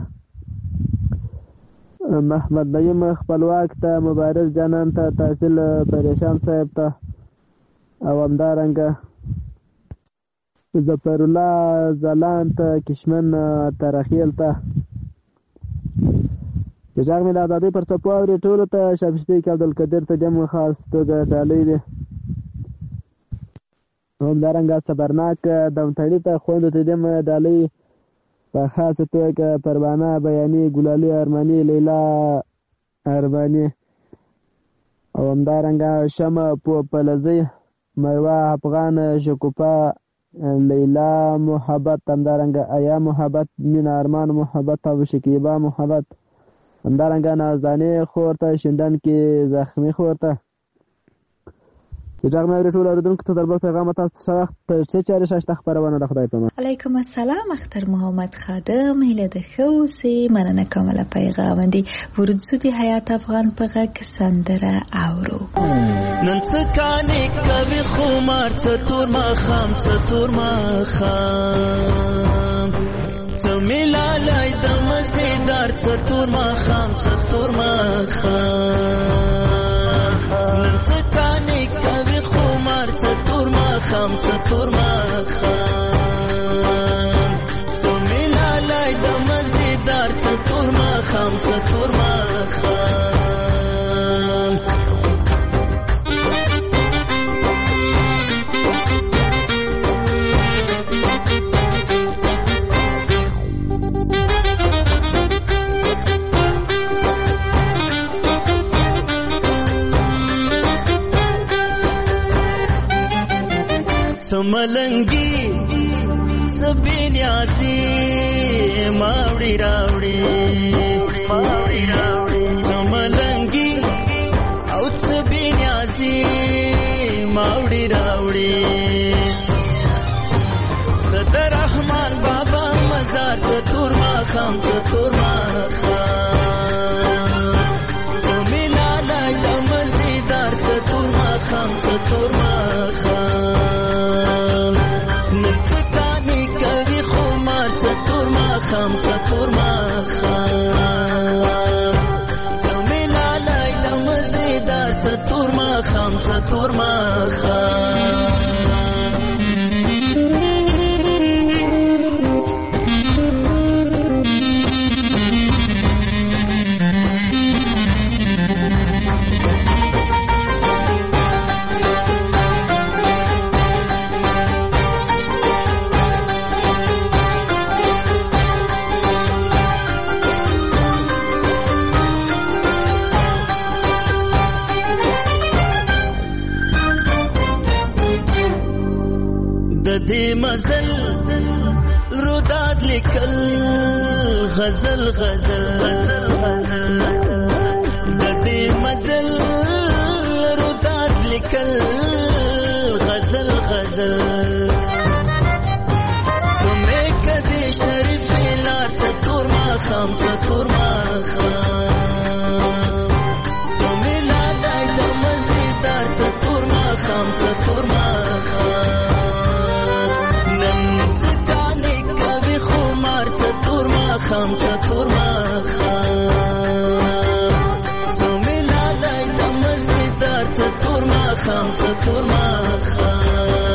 محمد نعیم خپلواک ته، مبارز جانان ته، تحصیل پریشان صاحب ته، او همدارنګه ظفر الله زلان ته، کشمن ترخیل ته، د جاغ مې د آزادۍ پر څپو اوري ټولو ته، شابشتي کې عبدالقدیر ته دم خاص توګه ډالۍ دی. همدارنګه صبرناک دمتړي ته، خویندو ته دم ډالۍ په خاصه توګه، پروانه بیاني، ګلالي ارماني، لیلا ارماني، او همدارنګه شمع پلزی، مروه افغان، شکوفه، لیلا محبت، همدارنګه ایا محبت، مینا ارمان محبت، او شکیبا محبت، همدارنګه نازدانې خور ته، شندن کې زخمی خور ته. چې جاغ مې ټول اوریدونکو ته دربل پیغام تاسو ته وخت چې چاري شاشته خبرونه د خدای په امان. علیکم السلام. اختر محمد خادم هله د خوسي مننه کومه پیغام دی ورځو دی حیات افغان په غږ سندره اورو. نن څکانې کوي خمار څتور ما خام څتور ما خام څملالای د مزیدار څتور ما خام څتور ما خام نن څکانې کوي خمار څتور ما خام څتور ما خام څملالای د مزیدار څتور ما خام څتور ما خام سملنگی سبی نیازی ماوڑی راوڑی سملنگی او سبی نیازی ماوڑی راوڑی صدر رحمان بابا مزار چطور ما خام چطور ما خام خامسه تور ماښام دې مزل روداد لیکل غزل غزل د دې مزل روداد لیکل غزل غزل کومه کدي شریف لار څتور ما خام څتور ما خام کومه لا دای د مزیدار څتور ما خام څتور ما خام خام څتور ماښام زمې لالی د مزیدار څتور ماښام څتور ماښام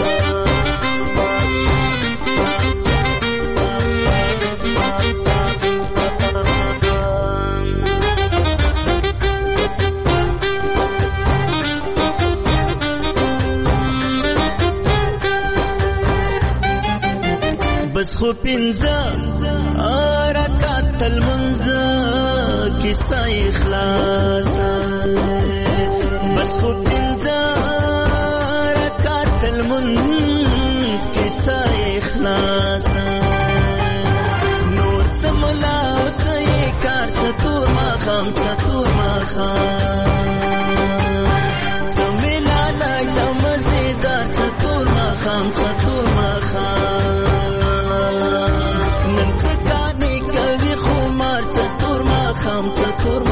بس خو پنځه رکعت المنځ کیسه اخلاص بس خو پنځه رکعت المنځ کیسه اخلاص نور څه ملا او څه یې کار څتور ماښام څتور ماښام څه مې لالی د مزیدار څتور ماښام څتور ماښام خام څتور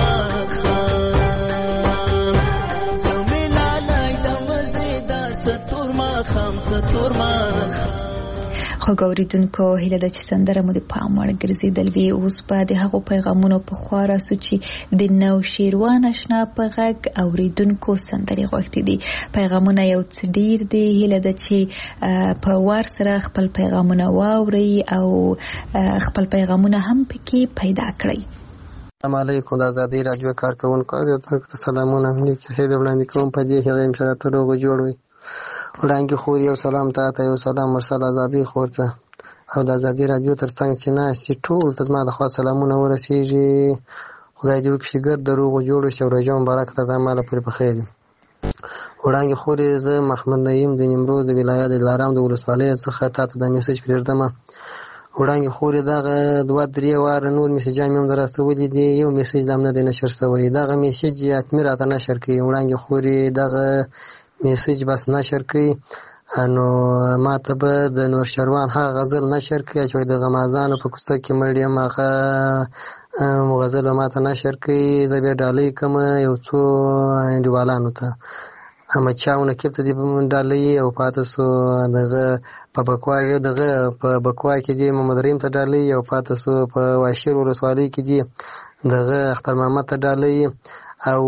ماښام زمې لالی د مزیدار څتور ماښام څتور ماښام. خوږ اورېدونکو هیله ده چې سندره مو د پام وړ ګرځېدل وي. اوس به د هغو پیغامونو په خوا راسو چې د نوشیروان اشنا په غږ اورېدونکو سندرې غوښتي دي. پیغامونه یو څه ډیر دي. هیله ده چې په وار سره خپل پیغامونه واورئ او خپل پیغامونه هم پکې پیدا کړئ. السلام علیکم. د ازادي راډیو کارکونکو اورېدونکو ته سلامونه. نیکې هیلې وړاندې کوم په دې هیله یم چې راته روغ جوړ وي. وړاندې خور یو سلام تا ته یو سلام مرسل ازادي خور ته او د ازادي راډیو تر څنګ چې ناستې ټول ته زما د خوا سلامونه ورسېږي. خدای دې وکړي چې ګرد د روغ جوړ شي او روژه مبارکه ته د ماله پورې په خیر وي. وړاندې خور زه محمد نعیم د نیمروز د ولایت دلارام د ولسوالۍ څخه تا ته د میسج پرېږدمه. وړاندې خورې دغه دوه درې واره نور میسیجان مې هم در استولي دي. یو میسیج دا هم نه دی نشر شوی. دغه میسیج حتمي راته نشر کوي. وړاندې خورې دغه میسیج بس نشر کوي نو ما ته به د نورشروان هغه غزل نشر کوي چې د غمازانو په کوڅه کې مړ یم هغه غزل به ما ته نشر کوي. زه بیا ډالۍ کوم یو څو انډیوالانو ته احمدشاه نقیب ته دې ډالۍ او پاته سو دغه په بکوا دغه په بکوا کې دې محمد رحیم ته ډالۍ او پاته سو په واشیر ولسوالۍ کې دې دغه اختر محمد ته ډالۍ او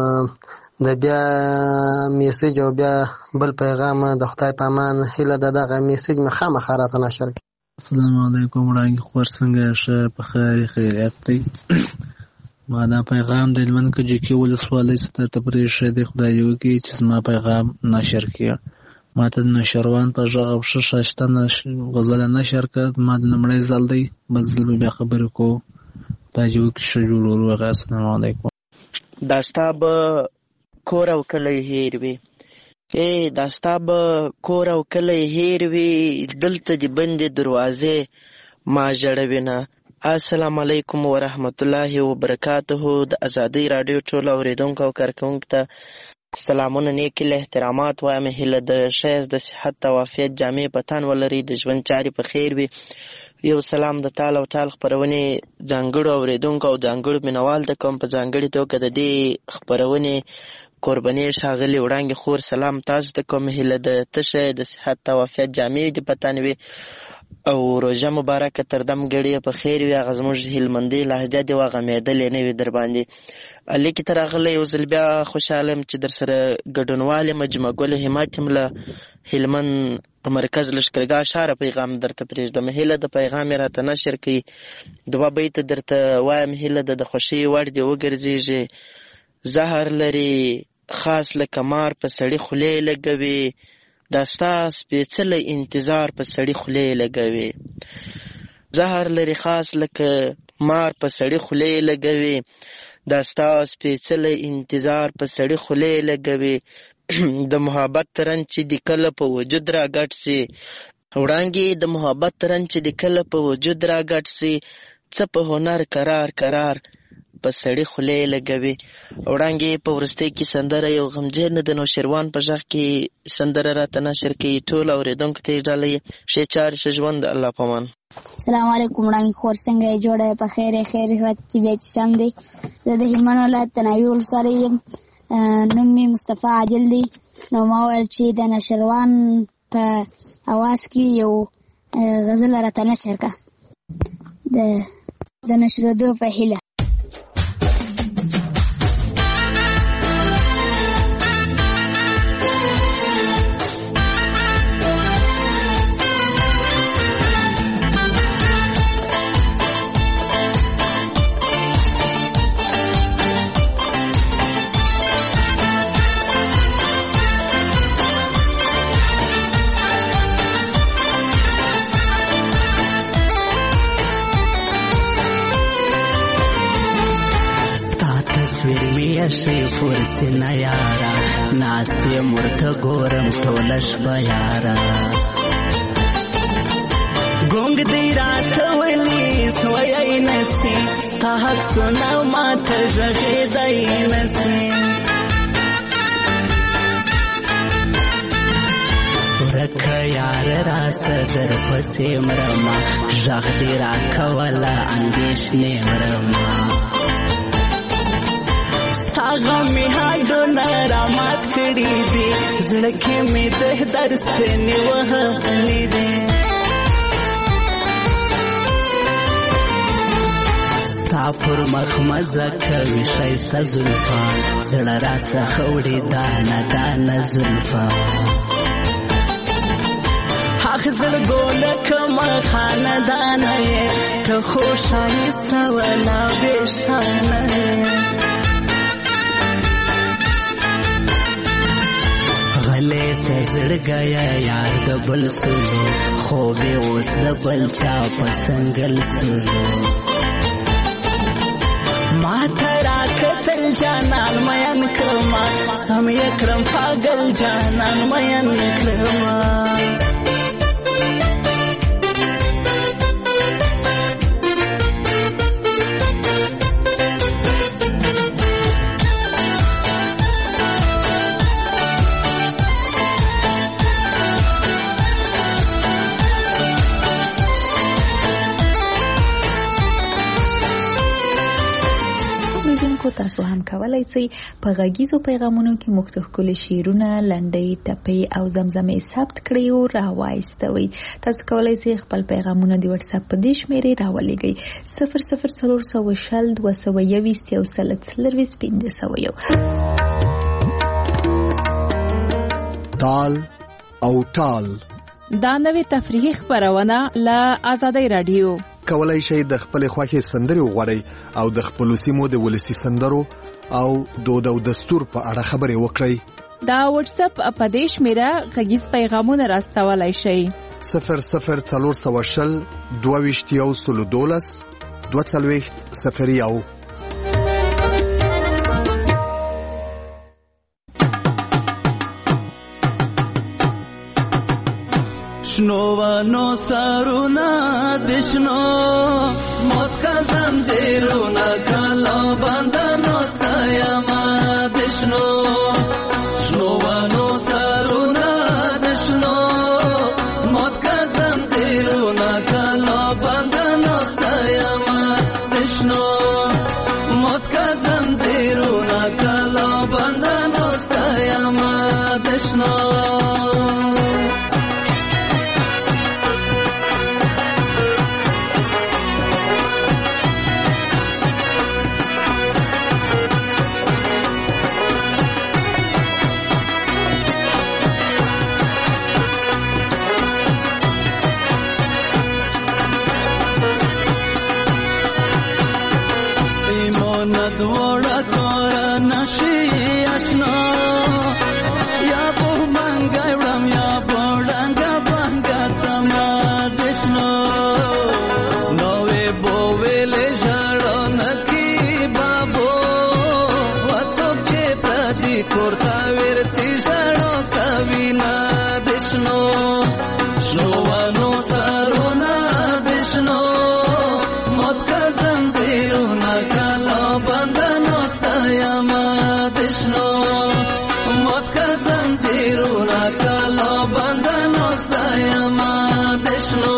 د بیا میسیج او بیا بل پیغام د خدای په امان. هیله ده دغه میسیج مې خامخا راته نشر کړي. السلام علیکم. وړاندې خور څنګه ښه په خیر خیریت دی. ما دا پیغام د هلمند کجکي ولسوالۍ څخه ته پرېښی دی. خدای دې وکړي چې زما پیغام نشر کړي. ما ته د نوشیروان په غږ او ښه ښایسته غزله نشر کړه. ما د لومړی ځل دی بل ځل به بیا خبرې کوو. خدای دې وکړي ښه جوړ وروغه. السلام علیکم. دا ستا به کور او کلی هیر وي ای دا ستا به کور او کلی هیر وي دلته دې بندې دروازې ما ژړوینه. السلام علیکم ورحمت الله وبرکاته. د ازادۍ راډیو ټول اورېدونکو او کارکونکو ته سلامونه نیکې له احترامات وایم. هیله د ښایست د صحت او عافیت جامې په تن ولري. د ژوند چارې په خیر وي. یو سلام د تال او تال خپرونې ځانګړو اورېدونکو او ځانګړو مینوال ته کوم. په ځانګړې توګه د دې خپرونې قرباني ښاغلي وړاندې خور سلام تاسو ته کوم. هیله د تشه د صحت او عافیت جامې دې په تن وي او روژه مبارکه تر دم ګړې په خیر وي. هغه زموږ هلمندۍ لهجه دې وغمېدلې نه وي در باندې. لیکې ته راغلی یو ځل بیا خوشحاله یم چې در سره ګډونوال یم. جمعه ګل همت یم له هلمند په مرکز لښکرګاه ښاره پیغام درته پرېږدم. هیله د پیغام یې راته نشر کوي. دوه بیته درته وایم. هیله د د خوښۍ وړ دې وګرځېږي. زهر لري خاص لکه مار په سړي خولې لګوي. دا ستا سپېڅلی انتظار په سړي خولې لګوي. زهر لري خاص لکه مار په سړي خولې لګوي. دا ستا سپېڅلی انتظار په سړي خولې لګوي. د محبت رنګ چې د کله په وجود را ګډ سي. وړانګې د محبت رنګ چې د کله په وجود را ګډ سي. څه په هنر قرار قرار په سړي خولې لګوي. وړانګې په وروستۍ کې سندره یو غمجن د نوشیروان په غږ کې سندره راته نشر کوي. ټول اورېدونکو ته یې ډالۍ ښې چارې ښه ژوند. الله پامان. السلام علیکم وړانګې خور څنګه یې؟ جوړه یې په خیر خیر رات چې بیا چې سم دی. زه د هلمند ولایت د ناوې ولسوالۍ یم. نوم مې مصطفی عادل دی. نو ما ویل چې د نشروان په اواز کې یو غزل راته نشر کړه د نشرېدو په هیله. شي فرسنا یارا ناس په مرته ګورم ټولش بیارا ګونګ دی رات ولي سوي نسي تاک سنا ماته ژغې دای نسي ورکه یار را صدر پسې مرما ژغ دی را کولا اندېشنې مرما غمی هاډونه رامات کړي دي زړه کې مې د درس نیولې دي ستا پر مخ مزه کوي ښایسته زلفان زړه راڅخه وړي دانه دانه زلفان حق زړګو لکه خاندانه یې ته خو ښایسته ولا بېشانه یې غلې سه زړګیا یار د بل سولو خوبې اوس د بل چا په سنګل سولو ما ته راکتل جانان مین کړما سم یې کړم پاگل جانان مین کړما تاسو هم کولای شئ په غږیزو پیغامونو کې موږ ته ښکلي شعرونه، لنډۍ، ټپې او زمزمې ثبت کړئ او راوایستوئ. تاسو کولای شئ خپل پیغامونه د واتس اپ په دې شمیرې راولېږئ صفر صفر څلور سوه شل دوه سوه یویشت یو سل څلرویشت پنځه سوه یو. تال او ټال دا نوې تفریحي خپرونه له آزادۍ رادیو. کولای شئ د خپل خوښې سندرې وغواړئ او د خپل سیمو د ولسی سندرو او دود او دستور په اړه خبرې وکړئ. دا واتس اپ په دې شمیره غږیز پیغامونه راستولای شئ صفر صفر څلور سوه شل دوه ویشت یو سل دولس دوه څلوېښت صفر یو. شنو وانو سارونا دشنو موت کا زنجیرونا کلا باندانو ستایما دشنو شنو وانو سارونا دشنو موت کا زنجیرونا کلا باندانو ستایما دشنو موت کا زنجیرونا کلا باندانو ستایما دشنو نشي آشنا یا په منګای وړم یا په ډنګه بنګه سما دشنو نوې بوویلې ژړو نکی بابو وڅوک چې پردي کورته ورڅي ژړو کوي نه دشنو شنو ونو سرونه دشنو موت کزم زیرونه کلا بندنو ستایما دشنو موت کزم زیرونه کلا بندنو ستایما دشنو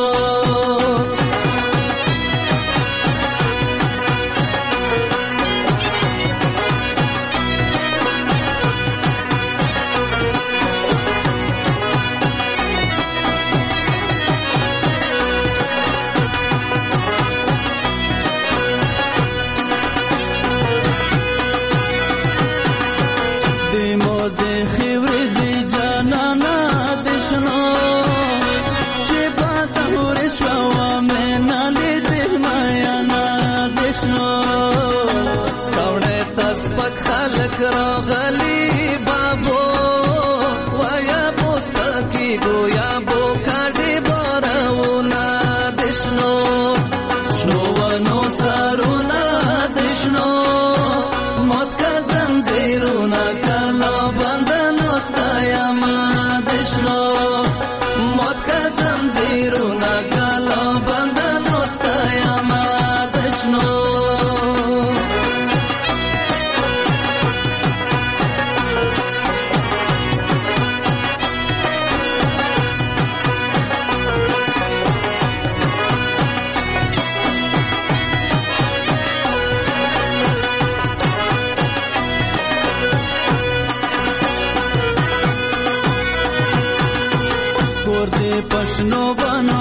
راغلی بابو ویا بوس پکی گویا بو کاٹی بارونا دشنو شنو ونو سارونا دشنو موت کا زنجیرونا کلا بندنو ستایما دشنو موت کا زنجیرونا کلا بندنو ستایما دشنو पशनो बनो